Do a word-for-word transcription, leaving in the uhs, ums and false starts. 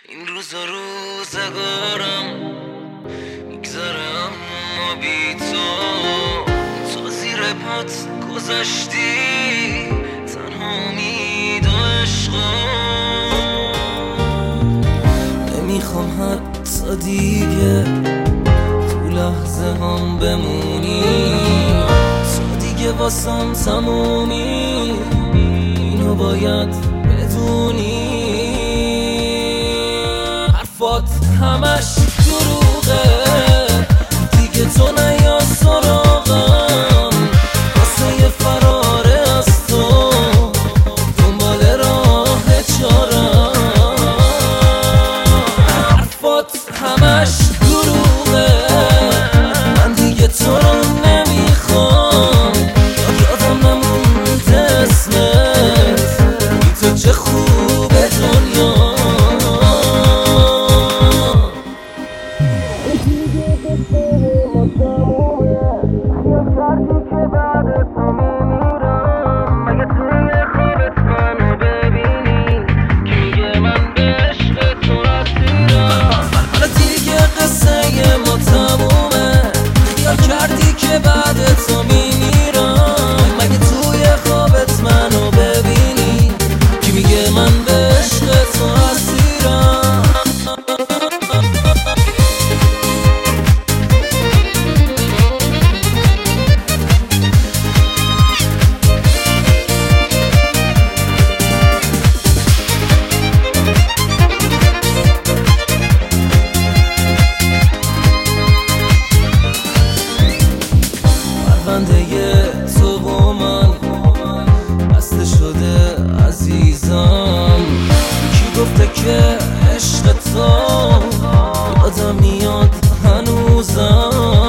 این روزا روزگارم میگذره اما بی تو تو زیر پات گذاشتی تنها امید و عشقم. نمیخوام حتی دیگه تو لحظه هم بمونی، تو دیگه واسم تمومی، اینو باید بدونی. حرفات همش دروغه، دیگه تو نیا سراغم واسه یه فراره از تو دنبال راه چارم. حرفات همش دروغه، من دیگه تو رو نمیخوام، یادم نمونده اسمت، بی تو چه خوبه دنیا. بعد تو میمیرم، مگه توی خوابت منو ببینی کی میگه من به عشق تو اسیرم. پرونده تو با من بسته شده عزیزم، کی گفته که عشق تو آدم میاد هنوزم.